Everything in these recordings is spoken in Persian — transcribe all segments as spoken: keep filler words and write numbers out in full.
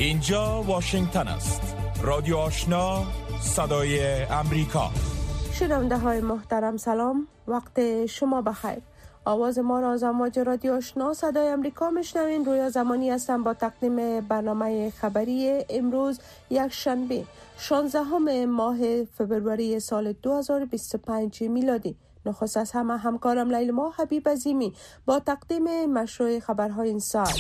اینجا واشنگتن است. رادیو آشنا، صدای امریکا. شنونده های محترم سلام، وقت شما بخیر. آواز ما را از امواج رادیو آشنا صدای امریکا میشنوین. رویا زمانی هستم با تقدیم برنامه خبری امروز یک شنبه شانزدهم ماه فبروری سال دو هزار و بیست و پنج میلادی. نخست از همه همکارم لیلما حبیب عظیمی با تقدیم مشروع خبرهای این ساعت.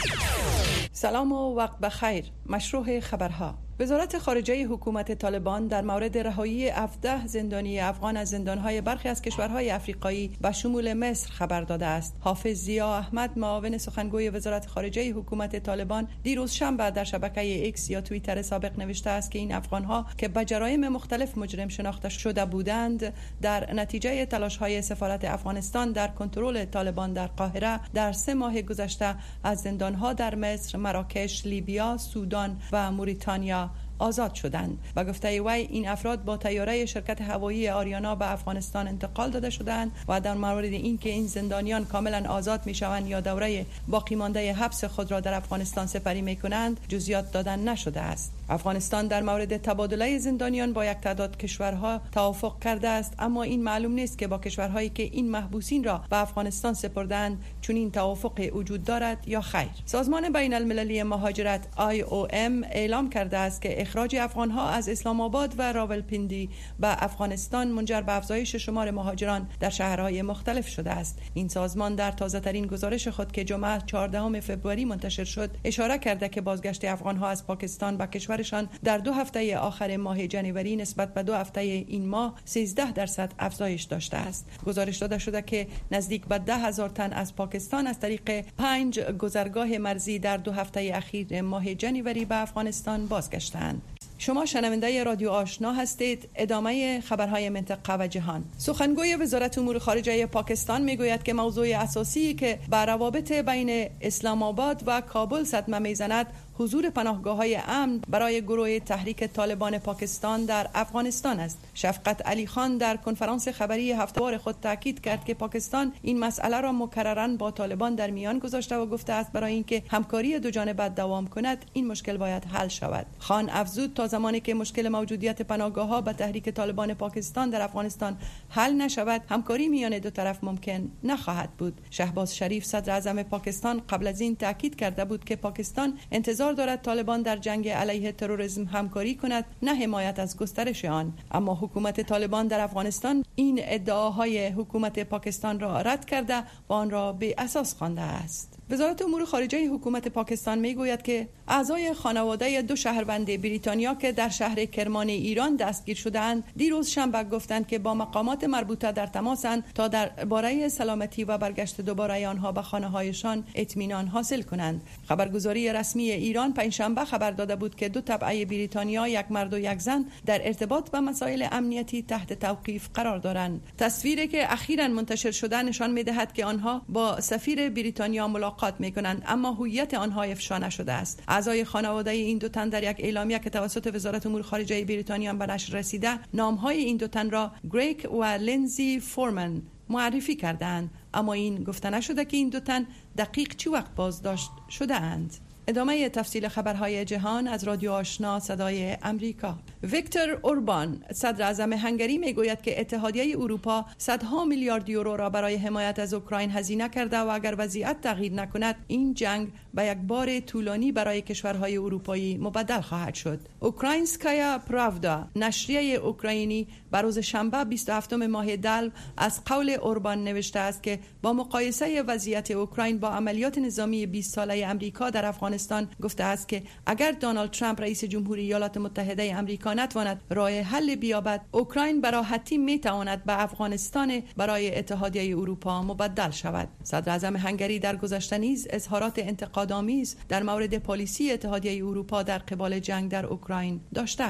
سلام و وقت بخیر. مشروع خبرها. وزارت خارجه حکومت طالبان در مورد رهایی هفده زندانی افغان از زندانهای برخی از کشورهای افریقایی و شمول مصر خبر داده است. حافظ ضیا احمد، معاون سخنگوی وزارت خارجه حکومت طالبان، دیروز شنبه در شبکه ایکس یا توییتر سابق نوشته است که این افغانها که به جرایم مختلف مجرم شناخته شده بودند، در نتیجه تلاش‌های سفارت افغانستان در کنترل طالبان در قاهره در سه ماه گذشته از زندانها در مصر، مراکش، لیبیا، سودان و موریتانیا آزاد شدند. و گفته وی این افراد با طیاره شرکت هوایی آریانا به افغانستان انتقال داده شدند و در مورد اینکه این زندانیان کاملا آزاد می شوند یا دوره باقی مانده حبس خود را در افغانستان سپری می کنند جزئیات دادن نشده است. افغانستان در مورد تبادله زندانیان با یک تعداد کشورها توافق کرده است، اما این معلوم نیست که با کشورهایی که این محبوسین را به افغانستان سپردند چون این توافق وجود دارد یا خیر. سازمان بین المللی مهاجرت آی او ام اعلام کرده است که اخراج افغانها از اسلام آباد و راولپیندی به افغانستان منجر به افزایش شمار مهاجران در شهرهای مختلف شده است. این سازمان در تازه‌ترین گزارش خود که جمعه چهاردهم فوریه منتشر شد اشاره کرده که بازگشت افغانها از پاکستان به کشورشان در دو هفته آخر ماه جنوری نسبت به دو هفته این ماه سیزده درصد افزایش داشته است. گزارش داده شده که نزدیک به ده هزار تن از پاکستان از طریق پنج گذرگاه مرزی در دو هفته اخیر ماه جنوری به افغانستان بازگشتند. شما شنونده رادیو آشنا هستید. ادامه خبرهای منطقه و جهان. سخنگوی وزارت امور خارجه پاکستان میگوید که موضوع اساسی که بر روابط بین اسلام آباد و کابل صدمه میزند حضور پناهگاه‌های امن برای گروه تحریک طالبان پاکستان در افغانستان است. شفقت علی خان در کنفرانس خبری هفته‌وار خود تاکید کرد که پاکستان این مسئله را مکرراً با طالبان در میان گذاشته و گفته است برای اینکه همکاری دو جانبه دوام کند این مشکل باید حل شود. خان افزود تا زمانی که مشکل موجودیت پناهگاه‌ها به تحریک طالبان پاکستان در افغانستان حل نشود همکاری میان دو طرف ممکن نخواهد بود. شهباز شریف صدر اعظم پاکستان قبل از این تاکید کرده بود که پاکستان انتظار دارد طالبان در جنگ علیه تروریسم همکاری کند، نه حمایت از گسترش آن. اما حکومت طالبان در افغانستان این ادعاهای حکومت پاکستان را رد کرده و آن را بی اساس خوانده است. وزارت امور خارجه حکومت پاکستان میگوید که اعضای خانواده دو شهروند بریتانیا که در شهر کرمان ایران دستگیر شدند دیروز شنبه گفتند که با مقامات مربوطه در تماسند تا درباره سلامتی و برگشت دوباره آنها به خانه‌هایشان اطمینان حاصل کنند. خبرگزاری رسمی ایران پنجشنبه خبر داده بود که دو تبعه بریتانیا، یک مرد و یک زن، در ارتباط با مسائل امنیتی تحت توقیف قرار دارند. تصویری که اخیراً منتشر شده نشان می‌دهد که آنها با سفیر بریتانیا ملاقات می‌کنند، اما هویت آنها افشا نشده است. اعضای خانواده این دو تن در یک اعلامیه که توسط وزارت امور خارجه بریتانیا به نشر رسیده نام‌های این دو تن را گریگ و لینزی فورمن معرفی کردند، اما این گفته نشده که این دو تن دقیق چه وقت بازداشت شده اند. ادامه تفصیل خبرهای جهان از رادیو آشنا صدای امریکا. ویکتور اوربان، صدر اعظم هنگری، میگوید که اتحادیه اروپا صدها میلیارد یورو را برای حمایت از اوکراین هزینه کرده و اگر وضعیت تغییر نکند این جنگ به یک بار طولانی برای کشورهای اروپایی مبدل خواهد شد. اوکراینسکایا پراودا، نشریه اوکراینی، بر روز شنبه بیست و هفتم ماه دلو از قول اوربان نوشته است که با مقایسه وضعیت اوکراین با عملیات نظامی بیست ساله امریکا در افغانستان گفته است که اگر دونالد ترامپ رئیس جمهوری ایالات متحده امریکا نتواند راه حل بیابد، اوکراین به راحتی میتواند به افغانستان برای اتحادیه اروپا مبدل شود. صدر اعظم هنگری در گذشته نیز اظهارات انتقادآمیز در مورد پالیسی اتحادیه اروپا در قبال جنگ در اوکراین داشته است.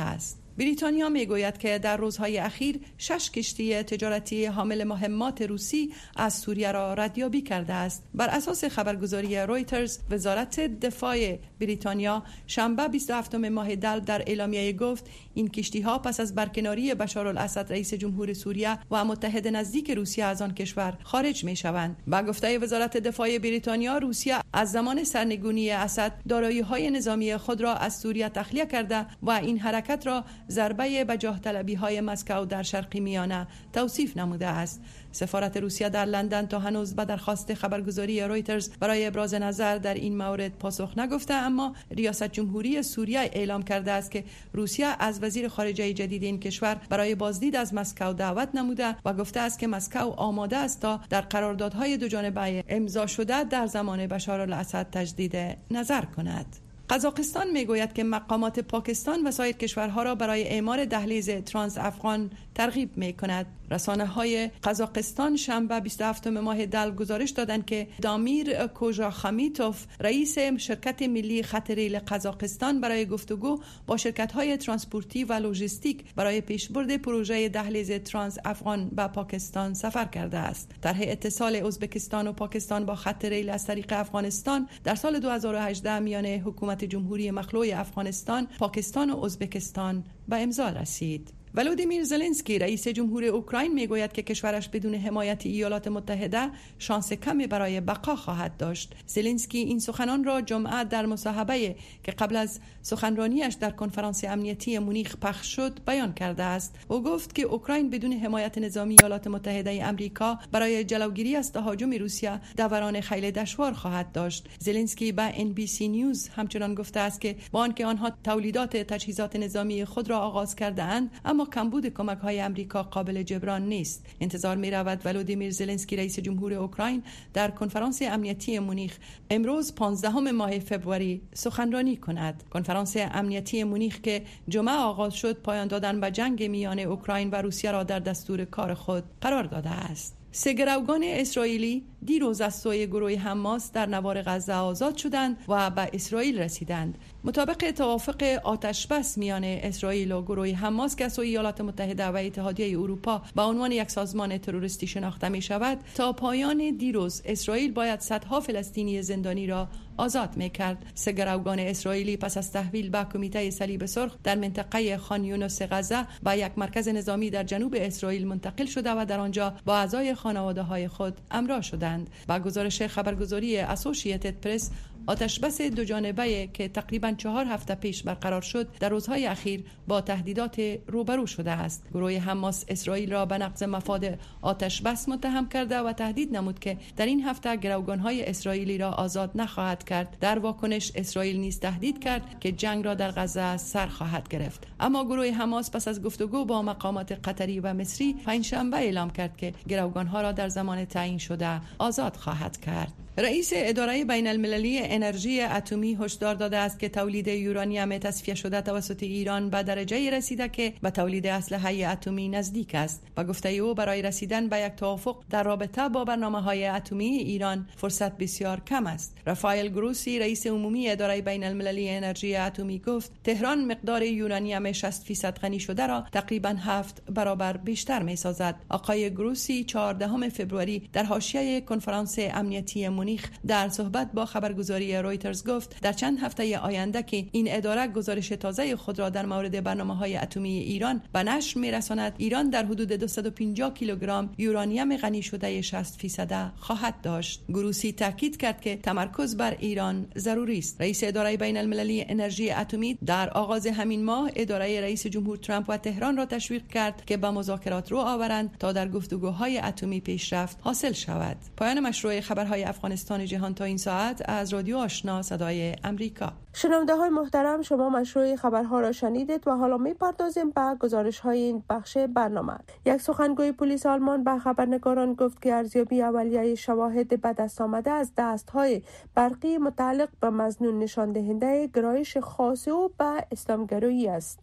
بریتانیا میگوید که در روزهای اخیر شش کشتی تجارتی حامل مهمات روسی از سوریه را ردیابی کرده است. بر اساس خبرگزاری رویترز، وزارت دفاع بریتانیا شنبه بیست و هفتم ماه دل در اعلامیه گفت این کشتی‌ها پس از برکناری بشارالاسد رئیس جمهور سوریه و متحد نزدیک روسیه از آن کشور خارج می‌شوند. با گفته وزارت دفاع بریتانیا، روسیه از زمان سرنگونی اسد دارایی‌های نظامی خود را از سوریه تخلیه کرده و این حرکت را ضربه به جاه طلبی‌های مسکو در شرق میانه توصیف نموده است. سفارت روسیه در لندن تا هنوز به درخواست خبرگزاری رویترز برای ابراز نظر در این مورد پاسخ نگفته، اما ریاست جمهوری سوریه اعلام کرده است که روسیه از وزیر خارجه جدید این کشور برای بازدید از مسکو دعوت نموده و گفته است که مسکو آماده است تا در قراردادهای دو جانبه امضا شده در زمان بشارالاسد تجدید نظر کند. قزاقستان میگوید که مقامات پاکستان و سایر کشورها را برای اعمار دهلیز ترانس افغان ترغیب می کند. رسانه های قزاقستان شنبه بیست و هفتم ماه دل گزارش دادند که دامیر کوژاخمیتوف، رئیس شرکت ملی خط ریل قزاقستان، برای گفتگو با شرکت های ترانسپورتی و لوجستیک برای پیشبرد پروژه دهلیز ترانس افغان به پاکستان سفر کرده است. طرح اتصال ازبکستان و پاکستان با خط ریل از طریق افغانستان در سال دو هزار و هجده میان حکومت جمهوری مخلوع افغانستان، پاکستان و ازبکستان به امضا رسید. ولودیمیر زلنسکی، رئیس جمهور اوکراین، میگوید که کشورش بدون حمایت ایالات متحده شانس کمی برای بقا خواهد داشت. زلنسکی این سخنان را جمعه در مصاحبه که قبل از سخنرانیش در کنفرانس امنیتی مونیخ پخش شد بیان کرده است. او گفت که اوکراین بدون حمایت نظامی ایالات متحده آمریکا برای جلوگیری از تهاجم روسیه دوران خیلی دشوار خواهد داشت. زلنسکی به ان بی سی نیوز همچنان گفته است که با آنکه آنها تولیدات تجهیزات نظامی خود را آغاز کرده اند، اما کمبود کمک های امریکا قابل جبران نیست. انتظار می رود ولودیمیر زلنسکی، رئیس جمهور اوکراین، در کنفرانس امنیتی مونیخ امروز پانزدهم ماه فوریه سخنرانی کند. کنفرانس امنیتی مونیخ که جمعه آغاز شد، پایان دادن به جنگ میان اوکراین و روسیه را در دستور کار خود قرار داده است. سه گروگان اسرائیلی دیروز از سوی گروه حماس در نوار غزه آزاد شدند و به اسرائیل رسیدند. مطابق توافق آتش بس میان اسرائیل و گروه حماس که از سوی ایالات متحده و اتحادیه اروپا به عنوان یک سازمان تروریستی شناخته می شود، تا پایان دیروز اسرائیل باید صدها فلسطینی زندانی را آزاد می کرد. سه گروگان اسرائیلی پس از تحویل به کمیته صلیب سرخ در منطقه خان یونس غزه به یک مرکز نظامی در جنوب اسرائیل منتقل شده و در آنجا با اعضای خانواده های خود همراه شدند. با گزارش خبرگزاری اسوسییتد پرس، آتش بس دو جانبه که تقریباً چهار هفته پیش برقرار شد در روزهای اخیر با تهدیدات روبرو شده است. گروه حماس اسرائیل را به نقض مفاد آتش بس متهم کرده و تهدید نمود که در این هفته گروگان‌های اسرائیلی را آزاد نخواهد کرد. در واکنش اسرائیل نیز تهدید کرد که جنگ را در غزه سر خواهد گرفت. اما گروه حماس پس از گفتگو با مقامات قطری و مصری پنجشنبه اعلام کرد که گروگان‌ها را در زمان تعیین شده آزاد خواهد کرد. رئیس اداره بین المللی انرژی اتمی هشدار داده است که تولید یورانیم تصفیه شده توسط ایران به درجه رسیده که به تولید اسلحه اتمی نزدیک است. با گفته او برای رسیدن به یک توافق در رابطه با برنامه‌های اتمی ایران فرصت بسیار کم است. رافائل گروسی، رئیس عمومی اداره بین المللی انرژی اتمی، گفت تهران مقدار یورانیم شصت درصد غنی شده را تقریباً هفت برابر بیشتر می‌سازد. آقای گروسی چهاردهم فوریه در حاشیه کنفرانس امنیتی مونیخ در صحبت با خبرگزاری رویترز گفت در چند هفته آینده که این اداره گزارش تازه خود را در مورد برنامه‌های اتمی ایران به نشر می‌رساند، ایران در حدود دویست و پنجاه کیلوگرم یورانیم غنی شده شصت درصد خواهد داشت. گروسی تاکید کرد که تمرکز بر ایران ضروری است. رئیس اداره بین المللی انرژی اتمی در آغاز همین ماه اداره رئیس جمهور ترامپ و تهران را تشویق کرد که به مذاکرات رو آورند تا در گفتگوهای اتمی پیشرفت حاصل شود. پایان مشروع خبرهای افغانستان جهان تا این ساعت از رادیو آشنا صدای امریکا. شنونده های محترم، شما مشروع خبرها را شنیدید و حالا می پردازیم به گزارش های این بخش برنامه. یک سخنگوی پلیس آلمان به خبرنگاران گفت که ارزیابی اولیه شواهد به دست آمده از دست های برقی متعلق به مظنون نشان دهنده گرایش خاص او به اسلامگرایی است.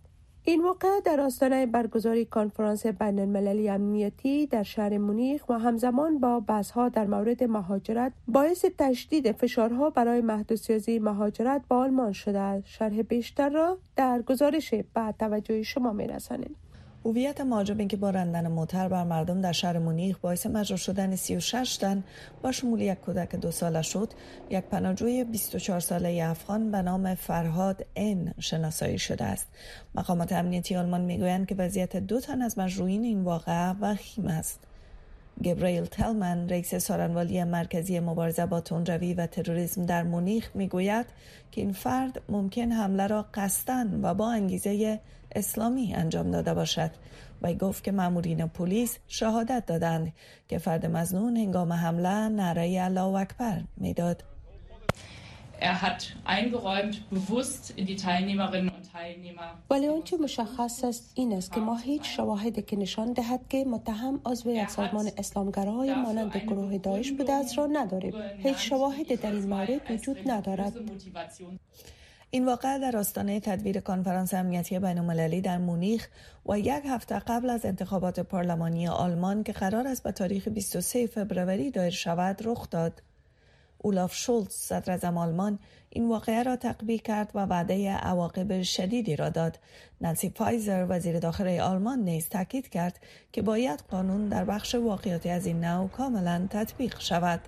این واقعه در آستانه برگزاری کنفرانس بین المللی امنیتی در شهر مونیخ و همزمان با بحث‌ها در مورد مهاجرت باعث تشدید فشارها برای محدودسازی مهاجرت با آلمان شده است. شرح بیشتر را در گزارش بعد توجه شما می‌رسانیم. هویت مهاجرین که با راندن موتر بر مردم در شهر مونیخ باعث مجروح شدن سی و شش تن با شمول یک کودک دو ساله شد، یک پناهجوی بیست و چهار ساله افغان به نام فرهاد ان شناسایی شده است. مقامات امنیتی آلمان میگویند که وضعیت دو تن از مجروحین این واقعه وخیم است. گبریل تلمن، رئیس سارنوالی مرکزی مبارزه با تندروی و تروریسم در مونیخ میگوید که این فرد ممکن حمله را قصداً و با انگیزه اسلامی انجام داده باشد. و گفت که مامورین پلیس شهادت دادند که فرد مظنون هنگام حمله نعره الله اکبر میداد. Er hat eingeräumt, bewusst in die Teilnehmerinnen und Teilnehmer. ولی آنچه مشخص است این است که ما هیچ شواهدی که نشان دهد که متهم عضو یک سازمان اسلامگراهای مانند گروه داعش بوده است را نداریم. هیچ شواهدی در این مورد وجود ندارد. این واقعه در آستانه تدبیر کنفرانس امنیتی بین‌المللی در مونیخ و یک هفته قبل از انتخابات پارلمانی آلمان که قرار است به تاریخ بیست و سوم فوریه دایر شود رخ داد. اولاف شولز، صدر اعظم آلمان، این واقعه را تقبیح کرد و وعده عواقب شدیدی را داد. نانسی فایزر، وزیر داخلی آلمان، نیز تاکید کرد که باید قانون در بخش واقعیتی از این نوع کاملا تطبیق شود.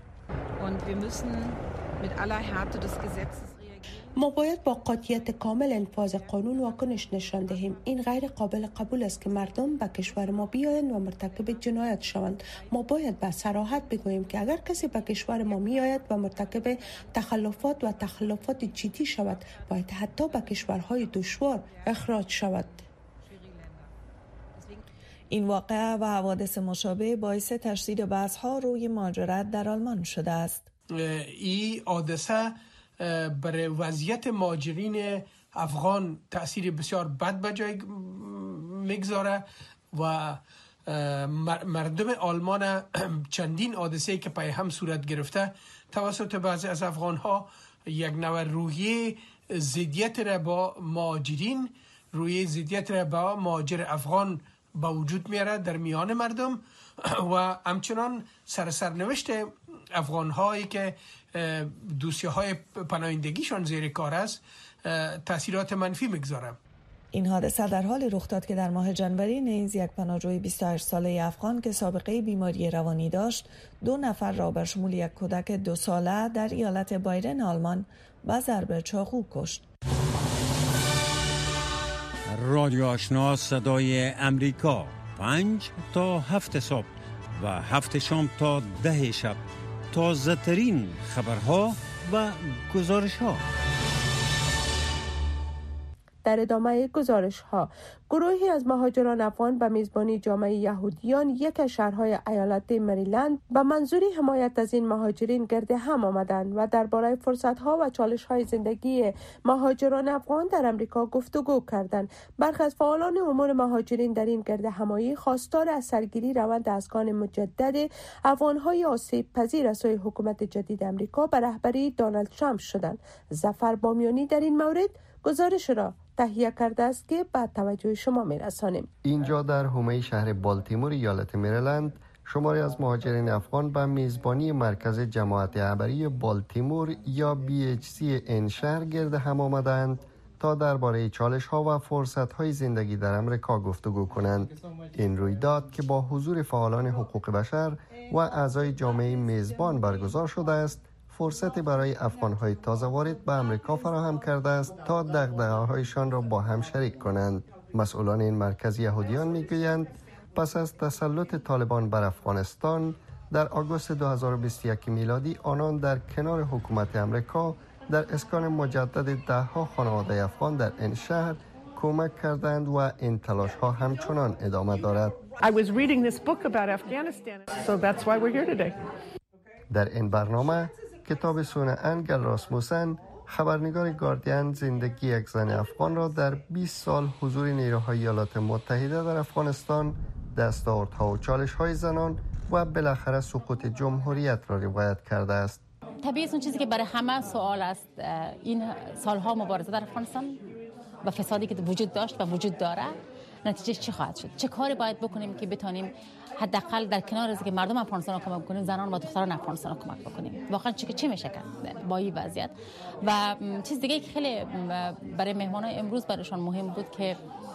ما باید با قاطعیت کامل انفاذ قانون واکنش نشان دهیم. این غیر قابل قبول است که مردم به کشور ما بیایند و مرتکب جنایت شوند. ما باید به صراحت بگوییم که اگر کسی به کشور ما میآید و مرتکب تخلفات و تخلفات جدی شود، باید حتی به کشورهای دشوار اخراج شود. این واقعه و حوادث مشابه باعث تشدید بحث‌ها روی مهاجرت در آلمان شده است. این حادثه برای وضعیت مهاجرین افغان تأثیر بسیار بد به جای میگذاره و مردم آلمان چندین حادثه‌ای که پای هم صورت گرفته توسط بعضی از افغان ها یک نوع روحیه ضدیت را با مهاجرین روحیه ضدیت را با مهاجر افغان با وجود میاره در میان مردم و همچنان سرسرنوشت افغان هایی که دوسیه های پناهندگیشان زیر کار است تاثیرات منفی میگذاره. این حادثه در حال رخ داد که در ماه ژانویه نیز یک پناهجوی بیست و هشت ساله افغان که سابقه بیماری روانی داشت دو نفر را بر شمول یک کودک دو ساله در ایالت بایرن آلمان با ضرب چاقو کشت. رادیو آشنا صدای امریکا، پنج تا هفت صبح و هفت شام تا ده شب، تازه ترین خبرها و گزارش ها. در ادامه گزارش ها، گروهی از مهاجران افغان به میزبانی جامعه یهودیان یک از شهرهای ایالت مریلند به منظور حمایت از این مهاجرین گرد هم آمدند و درباره فرصت ها و چالش های زندگی مهاجران افغان در امریکا گفتگو کردند. برخی از فعالان امور مهاجرین در این گرد همایی خواستار از سرگیری روند اسکان مجدد افغان های آسیب پذیر از سوی حکومت جدید امریکا به رهبری دونالد ترامپ شدند. ظفر بامیانی در این مورد گزارش را تهیه کرده است که بعد توجه شما میرسانیم. اینجا در حومه شهر بالتیمور ایالت مریلند شماری از مهاجرین افغان به میزبانی مرکز جماعت عبری بالتیمور یا بی اچ سی این شهر گرد هم آمدند تا درباره چالش‌ها و فرصت‌های زندگی در امریکا گفتگو کنند. این رویداد که با حضور فعالان حقوق بشر و اعضای جامعه میزبان برگزار شده است، فرصتی برای افغان‌های تازه وارد به امریکا فراهم کرده است تا دغدغه‌هایشان را با هم شریک کنند. مسئولان این مرکز یهودیان می‌گویند پس از تسلط طالبان بر افغانستان در آگوست دو هزار و بیست و یک میلادی آنان در کنار حکومت امریکا در اسکان مجدد ده‌ها خانواده افغان در این شهر کمک کردند و این تلاش‌ها همچنان ادامه دارد. I was reading this book about Afghanistan, so that's why we're here today. در این برنامه کتاب سونه انگل راسموسن، خبرنگار گاردین، زندگی یک زن افغان را در بیست سال حضور نیروهای ایالات متحده در افغانستان، دستاوردها و چالش‌های زنان و بالاخره سقوط جمهوریت را روایت کرده است. طبیعی اون چیزی که برای همه سوال است، این سالها مبارزه در افغانستان و فسادی که وجود داشت و وجود داره نتیجه چی خواهد شد؟ چه کاری باید بکنیم که بتونیم حداقل در کنار از که مردم افغانستان کمک کنیم، زنان و دختران افغانستان کمک بکنیم؟ واقعا چی چی میشه کرد با این وضعیت؟ و چیز دیگه که خیلی برای مهمانان امروز برایشان مهم بود که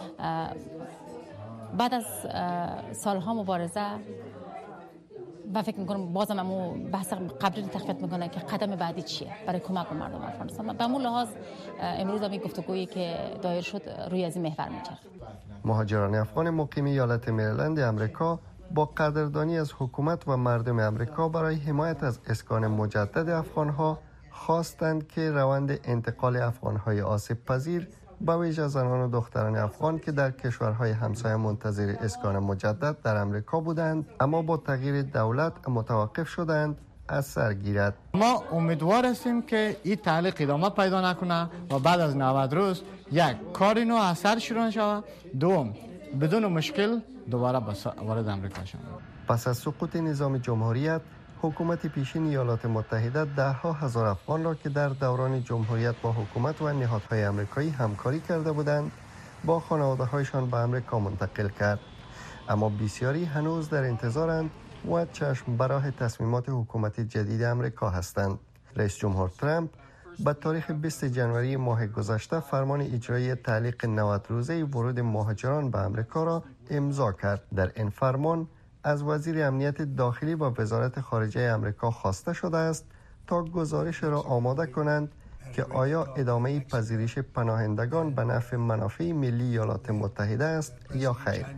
بعد از سالها مبارزه و فکر میکنم بازم امو بحث قبلی رو تقویت میکنه که قدم بعدی چیه برای کمک به مردم افغانستان. به همون لحاظ امروز هم این گفتگویی که دایر شد روی از این محور میچرخه. مهاجران افغان مقیم ایالت مریلند امریکا با قدردانی از حکومت و مردم امریکا برای حمایت از اسکان مجدد افغانها خواستند که روند انتقال افغانهای آسیب پذیر به ویژه زنان و دختران افغان که در کشورهای همسایه منتظر اسکان مجدد در امریکا بودند اما با تغییر دولت متوقف شدند از سر گیرد. ما امیدوار هستیم که این تعلیق ادامه پیدا نکنه و بعد از نود روز یک کار نو اثر شروع شود، دوم بدون مشکل دوباره وارد امریکا شود. پس از سقوط نظام جمهوریت حکومت پیشین ایالات متحده ده ها هزار افغان را که در دوران جمهوریت با حکومت و نهادهای آمریکایی همکاری کرده بودند با خانواده‌هایشان به آمریکا منتقل کرد، اما بسیاری هنوز در انتظارند و چشم به راه تصمیمات حکومت جدید آمریکا هستند. رئیس جمهور ترامپ به تاریخ بیست ژانویه ماه گذشته فرمان اجرایی تعلیق نود روزه ورود مهاجران به آمریکا را امضا کرد. در این فرمان از وزیر امنیت داخلی و وزارت خارجه آمریکا خواسته شده است تا گزارش را آماده کنند که آیا ادامه پذیرش پناهندگان به نفع منافع ملی ایالات متحده است یا خیر.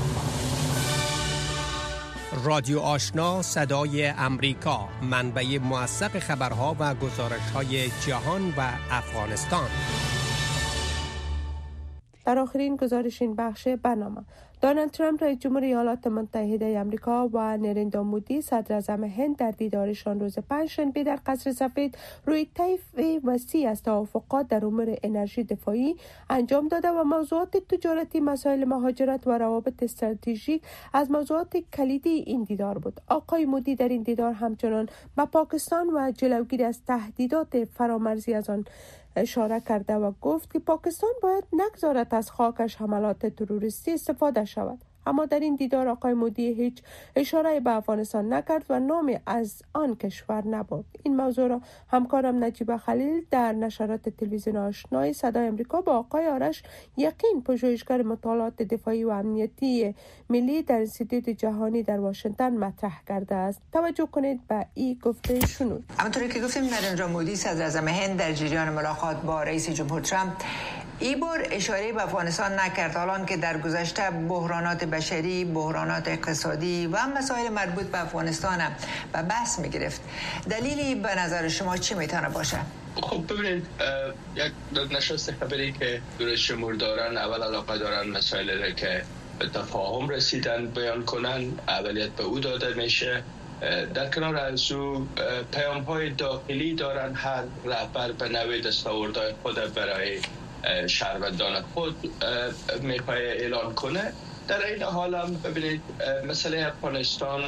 رادیو آشنا صدای امریکا، منبع موثق خبرها و گزارش‌های جهان و افغانستان. در آخرین گزارش این بخش برنامه، دونالد ترامپ رئیس جمهور ایالات متحده آمریکا و نریندرا مودی صدر اعظم هند در دیدارشان روز پنجشنبه در قصر سفید روی طیف وسیع از توافقات در امور انرژی دفاعی انجام داده و موضوعات تجارتی، مسائل مهاجرت و روابط استراتژیک از موضوعات کلیدی این دیدار بود. آقای مودی در این دیدار همچنان به پاکستان و جلوگیری از تهدیدات فرامرزی از آن اشاره کرده و گفت که پاکستان باید نگذارد از خاکش حملات تروریستی استفاده شود. اما در این دیدار آقای مودی هیچ اشاره به افغانستان نکرد و نامی از آن کشور نبرد. این موضوع را همکارم نجیبه خلیل در نشرات تلویزیون آشنای صدای امریکا با آقای آرش یقین، پژوهشگر مطالعات دفاعی و امنیتی ملی در انستیتوت جهانی در واشنگتن مطرح کرده است. توجه کنید به این گفته شنود. همونطوری که گفتیم نریندرا مودی صدر اعظم هند در جریان ملاقات با رئیس جمهور ترامپ این بار اشاره به افغانستان نکرد، حالان که در گذشته بحرانات بشری، بحرانات اقتصادی و مسائل مربوط به افغانستان به بحث می گرفت. دلیلی به نظر شما چی میتونه باشه؟ خب ببینید، یک نشست خبری که رئیس جمهور دارن اول علاقه دارن مسائلی را که به تفاهم رسیدن بیان کنن، اولیت به او داده میشه. در کنار از او پیام های داخلی دارن، هر رهبر به نوع دستاوردهای خود برای شهروندان خود میخواه اعلان کنه. در این حال هم ببینید مسئله افغانستان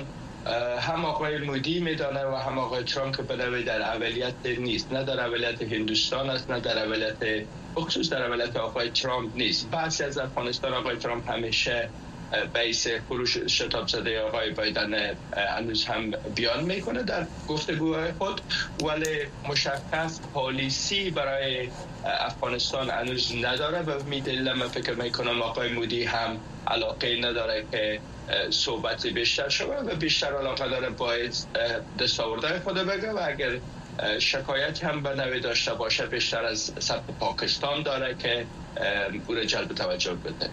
هم آقای مودی میدانه و هم آقای ترامپ که به نوعی در اولیت نیست، نه در اولیت هندوستان است نه در اولیت بخصوص در اولیت آقای ترامپ نیست. بعضی از افغانستان آقای ترامپ همیشه بیس خروش شتاب زده آقای بایدن هنوز هم بیان میکنه در گفتگوهای خود، ولی مشخص پالیسی برای افغانستان هنوز نداره و میدلم من فکر میکنم آقای مودی هم علاقه نداره که صحبتی بیشتر شود و بیشتر علاقه داره باید دستاوردهای خود بگه و اگر شکایت هم به نوعی داشته باشه بیشتر از سمت پاکستان داره که او را جلب توجه بده.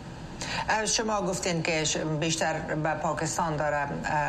شما گفتین که بیشتر به پاکستان داره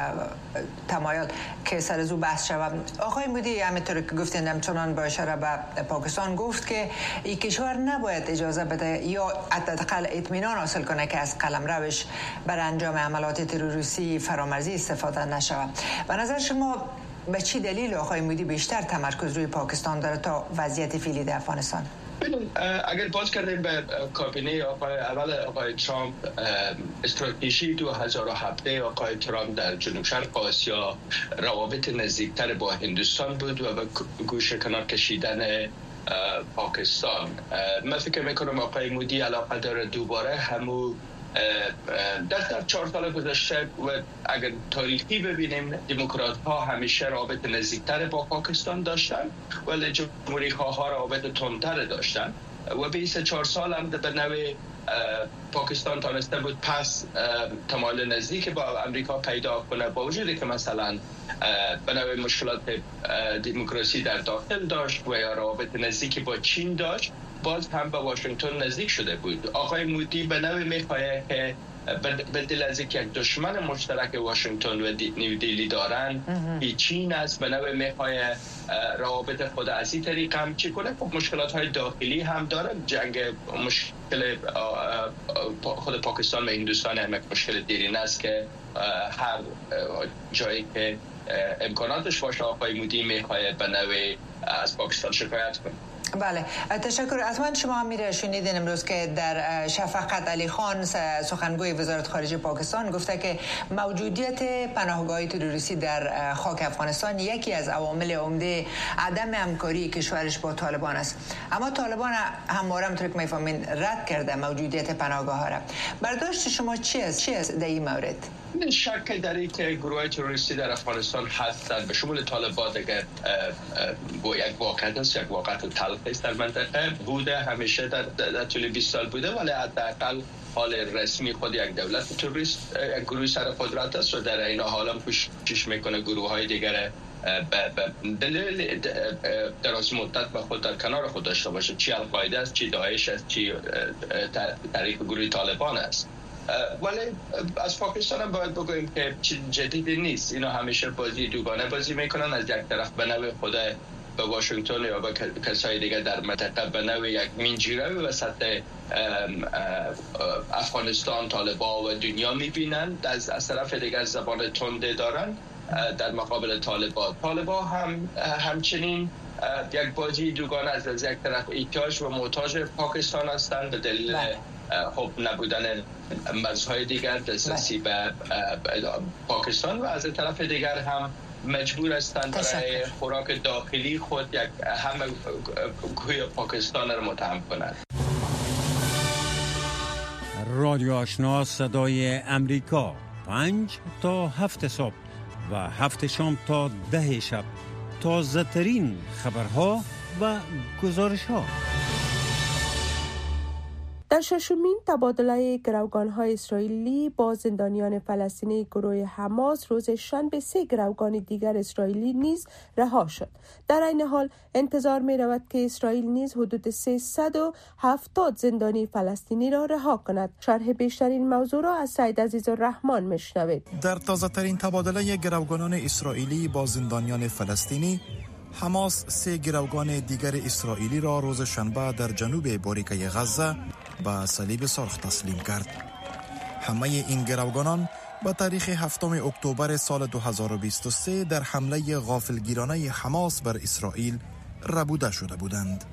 تمایل که سر از او بحث شود. آقای مودی همینطور که گفتین همچنان با اشاره به پاکستان گفت که این کشور نباید اجازه بده یا حداقل اطمینان حاصل کنه که از قلمروش برای انجام عملات تروریستی فرامرزی استفاده نشود. به نظر شما به چی دلیل آقای مودی بیشتر تمرکز روی پاکستان داره تا وضعیت فعلی در افغانستان؟ اگر باز کردیم به کابینه آقای اول آقای ترامپ، استراتژی دو هزار و هفده آقای ترامپ در جنوب شرق آسیا روابط نزدیکتر با هندوستان بود و به گوشه کنار کشیدن پاکستان. من فکر میکنم آقای مودی علاقه داره دوباره همو در در چهار سال گذشته و اگر تاریخی ببینیم دموکرات ها همیشه رابطه نزدیکتر با پاکستان داشتن ولی جمهوری ها رابطه تندتر داشتن و بیست و چهار سال هم به نوع پاکستان تانسته بود پس تمایل نزدیک با امریکا پیدا کنه، با وجودی که مثلا به نوع مشکلات دموکراسی در داخل داشت و یا رابطه نزدیکی با چین داشت، باز هم به واشنگتن نزدیک شده بود. آقای مودی به نوع میخواهد که به دل از یک دشمن مشترک واشنگتن و نیو دیلی دارن که چین است، به نوع میخواهد روابط خود از این طریق هم چی کنه. خب مشکلات های داخلی هم داره، جنگ مشکل خود پاکستان و هندوستان هم یک مشکل دیرین است که هر جایی که امکاناتش باشه آقای مودی میخواهد به نوع از پاکستان شکایت کنه. بله تشکر. حتما شما هم میره شنیدین امروز که در شفقت علی خان سخنگوی وزارت خارجه پاکستان گفته که موجودیت پناهگاه تروریستی در خاک افغانستان یکی از عوامل عمده عدم همکاری کشورش با طالبان است، اما طالبان همواره همونطور که میفهمین رد کرده موجودیت پناهگاه ها را. برداشت شما چی است چی است در این مورد؟ شک در این که گروه تروریستی در افغانستان هستند به شمول طالبان اگر با یک واقعیت است، یک واقعیت تلخ است در منطقه بوده، همیشه در, در طول بیست سال بوده، ولی حداقل حال رسمی خود یک دولت تروریست یک گروه سر قدرت است و در این حال هم کوشش میکنه گروه های دیگر به دلیل دراز مدت به خود در کنار خود داشته باشه، چی القاعده است، چی داعش است، چی طریق گروه طالبان است. ولی از پاکستان هم باید بگوییم که چیز جدیدی نیست، اینا همیشه بازی دوگانه بازی میکنن، از یک طرف به نوع خود به واشنگتن یا به کسای دیگر در منطقه به نوع یک مینجیره وسط افغانستان طالبان و دنیا میبینند، از, از طرف دیگر زبان تنده دارن در مقابل طالبان. طالبان هم همچنین یک بازی دوگانه از, از یک طرف احتیاج و محتاج پاکستان هستند به دلیل خب نبودن مرزهای دیگر دسترسی به پاکستان و از طرف دیگر هم مجبور هستند برای خوراک داخلی خود یک همه گوی پاکستان را متهم کنند. رادیو آشنا صدای امریکا پنج تا هفت صبح و هفت شام تا ده شب، تازه ترین خبرها و گزارش ها. در ششمین تبادله گروگان‌های اسرائیلی با زندانیان فلسطینی گروه حماس روز شنبه سه گروگان دیگر اسرائیلی نیز رها شد. در این حال انتظار می رود که اسرائیل نیز حدود سیصد و هفتاد زندانی فلسطینی را رها کند. شرح بیشتر این موضوع را از سید عزیزالرحمن میشنوید. در تازه ترین تبادله گروگانان اسرائیلی با زندانیان فلسطینی، حماس سه گروگان دیگر اسرائیلی را روز شنبه در جنوب باریکه غزه به صلیب سرخ تسلیم کرد. همه این گروگانان به تاریخ هفتم اکتبر سال دو هزار و بیست و سه در حمله غافلگیرانه حماس بر اسرائیل ربوده شده بودند.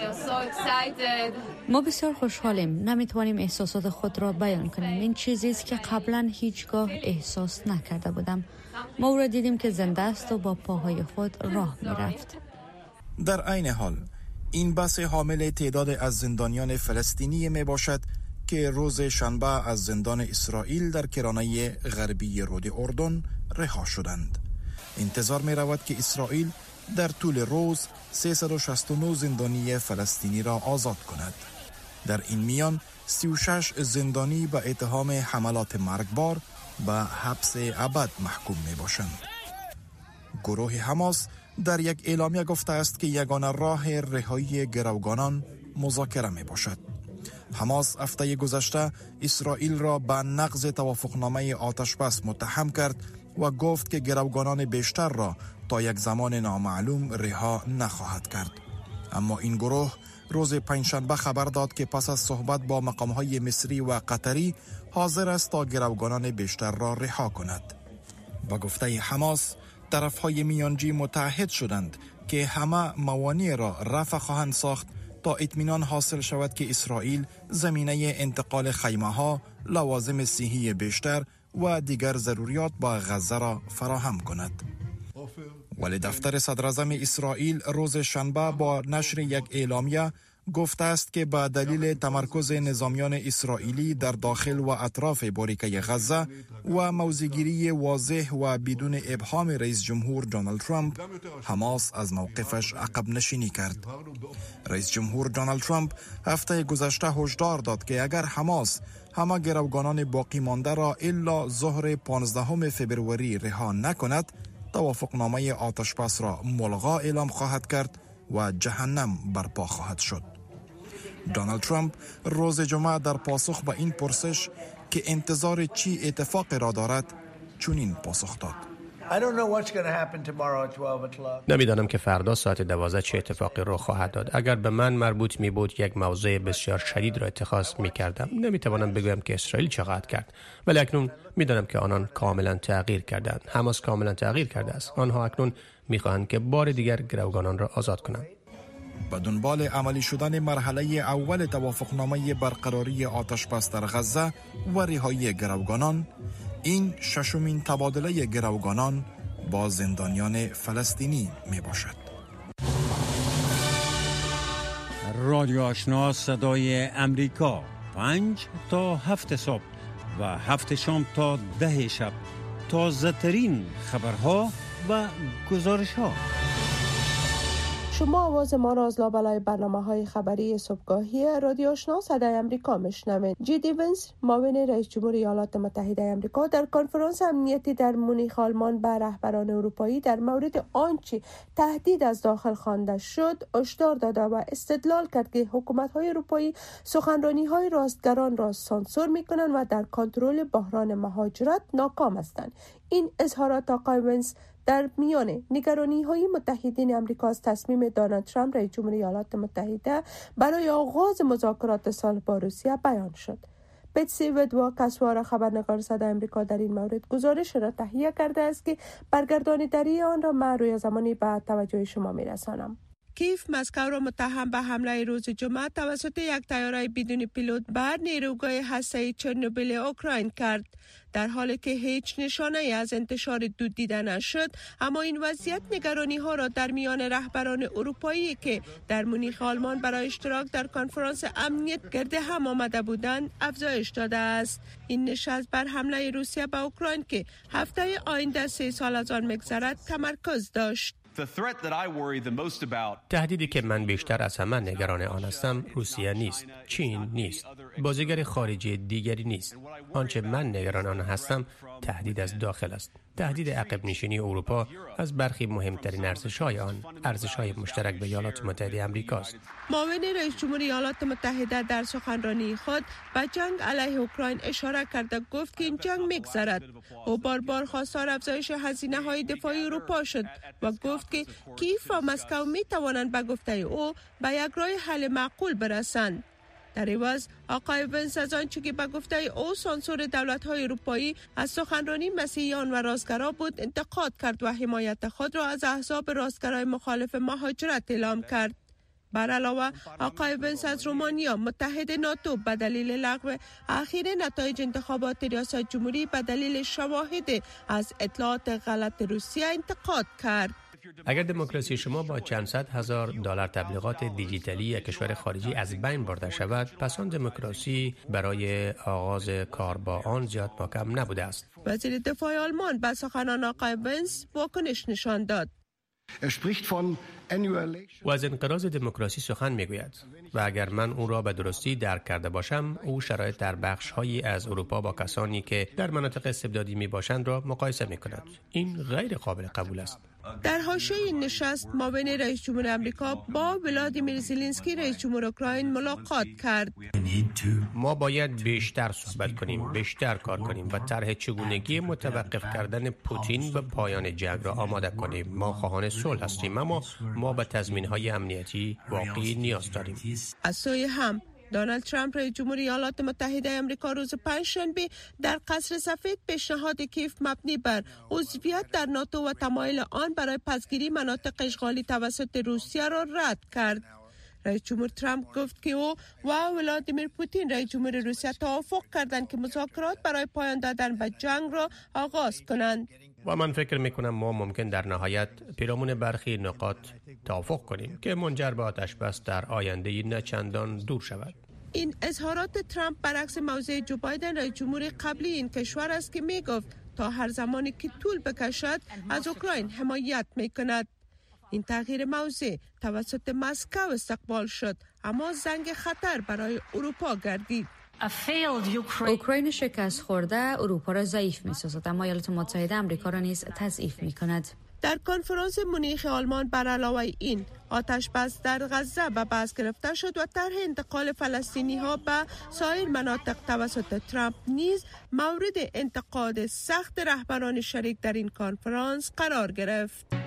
ما بسیار خوشحالیم، نمیتوانیم احساسات خود را بیان کنیم. این چیزی است که قبلا هیچگاه احساس نکرده بودم. ما او را دیدیم که زنده است و با پاهای خود راه میرفت. در عین حال این بحث حامل تعداد از زندانیان فلسطینی می باشد که روز شنبه از زندان اسرائیل در کرانه غربی رود اردن رها شدند. انتظار می رود که اسرائیل در طول روز سیصد و شصت و نه زندانی فلسطینی را آزاد کند. در این میان سی و شش زندانی به اتهام حملات مرگبار به حبس ابد محکوم می باشند. گروه حماس در یک اعلامیه گفته است که یگانه راه رهایی گروگانان مذاکره می باشد. حماس هفته گذشته اسرائیل را به نقض توافقنامه آتشبس متهم کرد و گفت که گروگانان بیشتر را تا یک زمان نامعلوم رها نخواهد کرد. اما این گروه روز پنجشنبه خبر داد که پس از صحبت با مقامهای مصری و قطری حاضر است تا گروگانان بیشتر را رها کند. با گفته حماس، طرفهای میانجی متعهد شدند که همه موانع را رفع خواهند ساخت تا اطمینان حاصل شود که اسرائیل زمینه انتقال خیمه‌ها، لوازم صحی بیشتر و دیگر ضروریات با غزه را فراهم کند. ولی دفتر صدراعظم اسرائیل روز شنبه با نشر یک اعلامیه گفته است که به دلیل تمرکز نظامیان اسرائیلی در داخل و اطراف باریکه غزه و موضع‌گیری واضح و بدون ابهام رئیس جمهور دونالد ترامپ، حماس از موقفش عقب نشینی کرد. رئیس جمهور دونالد ترامپ هفته گذشته هشدار داد که اگر حماس همه گروگانان باقی مانده را الا ظهر پانزدهم فوریه رها نکند، توافقنامه آتشبس را ملغا اعلام خواهد کرد و جهنم برپا خواهد شد. دونالد ترامپ روز جمعه در پاسخ به این پرسش که انتظار چی اتفاقی را دارد چنین پاسخ داد: نمیدانم که فردا ساعت دوازده چه اتفاقی رخ خواهد داد. اگر به من مربوط می بود یک موضع بسیار شدید را اتخاذ می کردم. نمی توانم بگویم که اسرائیل چه خواهد کرد، ولی اکنون می دانم که آنان کاملا تغییر کردند. حماس کاملا تغییر کرده است. آنها اکنون می خواهند که بار دیگر گروگانان را آزاد کنند. به دنبال عملی شدن مرحله اول توافقنامه برقراری آتشبس در غزه و رهایی گروگانان، این ششمین تبادله گروگانان با زندانیان فلسطینی می باشد. رادیو آشنا صدای امریکا، پنج تا هفت صبح و هفت شام تا ده شب، تازه ترین خبرها و گزارش ها. شما آواز ما را از لابلای برنامه های خبری صبحگاهی رادیو آشنا صدای امریکا میشنوید. جی ونس، معاون رئیس جمهور ایالات متحده امریکا، در کنفرانس امنیتی در مونیخ آلمان به رهبران اروپایی در مورد آنچه تهدید از داخل خوانده شد هشدار داد و استدلال کرد که حکومت های اروپایی سخنرانی های راستگران را سانسور می کنند و در کنترل بحران مهاجرت ناکام هستند. این اظهارات آقای ونس در میان نگرانی های متحدین امریکا از تصمیم دونالد ترامپ رئیس جمهور ایالات متحده برای آغاز مذاکرات صلح با روسیه بیان شد. بتسی ودوا کسوار خبرنگار صدای امریکا در این مورد گزارش را تهیه کرده است که برگردانداری آن را من روی زمانی به توجه شما میرسانم. کیف مسکو را متهم به حمله روز جمعه توسط یک طیاره بدون پیلوت بر نیروگاه هسته‌ای چرنوبیل اوکراین کرد. در حالی که هیچ نشانه از انتشار دود دیده نشد، اما این وضعیت نگرانی ها را در میان رهبران اروپایی که در مونیخ آلمان برای اشتراک در کنفرانس امنیت گرد هم آمده بودند افزایش داده است. این نشست بر حمله روسیه به اوکراین که هفته آینده سه سال از آن می‌گذرد تمرکز داشت. تهدیدی که من بیشتر از همه نگران آن هستم روسیه نیست، چین نیست، بازیگر خارجی دیگری نیست. آنچه من نگران آن هستم تهدید از داخل است. تهدید عقب نشینی اروپا از برخی مهمترین ارزش‌های آن، ارزش‌های مشترک به ایالات متحده آمریکا است. معاون رئیس جمهور ایالات متحده در سخنرانی خود به جنگ علیه اوکراین اشاره کرده گفت که این جنگ می‌گذرد. او بار بار خواستار افزایش هزینه‌های دفاعی اروپا شد و گفت که کیف و مسکو می‌توانند به گفته او به یک راه حل معقول برسند. در عوض آقای ونس از آنچه که به گفته او سانسور دولت‌های اروپایی از سخنرانی مسیحیان و راستگرا بود انتقاد کرد و حمایت خود را از احزاب راستگرای مخالف مهاجرت اعلام کرد. بر علاوه آقای ونس از رومانیا متحد ناتو به دلیل لغو اخیر نتایج انتخابات ریاست جمهوری به دلیل شواهد از اطلاعات غلط روسیه انتقاد کرد. اگر دموکراسی شما با چند صد هزار دلار تبلیغات دیجیتالی یک کشور خارجی از بین برده شود، پس آن دموکراسی برای آغاز کار با آن زیاد محکم نبوده است. وزیر دفاع آلمان به سخنان آقای ونس واکنش نشان داد. و از انقراض دموکراسی سخن میگوید و اگر من او را به درستی درک کرده باشم، او شرایط در بخش‌هایی از اروپا با کسانی که در مناطق استبدادی می باشند را مقایسه می کند. این غیر قابل قبول است. در حاشیه این نشست معاون رئیس جمهور آمریکا با ولادیمیر زلنسکی رئیس جمهور اوکراین ملاقات کرد. ما باید بیشتر صحبت کنیم، بیشتر کار کنیم و طرح چگونگی متوقف کردن پوتین و پایان جنگ را آماده کنیم. ما خواهان صلح هستیم، اما ما به تضمین‌های امنیتی واقعی نیاز داریم. از سوی هم دونالد ترامپ رئیس جمهور ایالات متحده آمریکا روز پنجشنبه در قصر سفید پیشنهاد کیف مبنی بر عضویت در ناتو و تمایل آن برای پسگیری مناطق اشغالی توسط روسیه را رد کرد. رئیس جمهور ترامپ گفت که او و ولادیمیر پوتین رئیس جمهور روسیه توافق کردند که مذاکرات برای پایان دادن به جنگ را آغاز کنند. و من فکر میکنم ما ممکن در نهایت پیرامون برخی نقاط توافق کنیم که منجر به آتش بس در آینده نه چندان دور شود. این اظهارات ترامپ برعکس موضع جو بایدن رئیس جمهور قبلی این کشور است که میگفت تا هر زمانی که طول بکشد از اوکراین حمایت میکند. این تغییر موضع توسط مسکو استقبال شد، اما زنگ خطر برای اروپا گردید. اوکراین شکست خورده اروپا را ضعیف می‌سازد، اما ایالات متحده آمریکا را نیز تضعیف می‌کند. در کنفرانس مونیخ آلمان بر علاوه این آتش بس در غزه به بحث گرفته شد و طرح انتقال فلسطینی ها به سایر مناطق توسط ترامپ نیز مورد انتقاد سخت رهبران شریک در این کنفرانس قرار گرفت.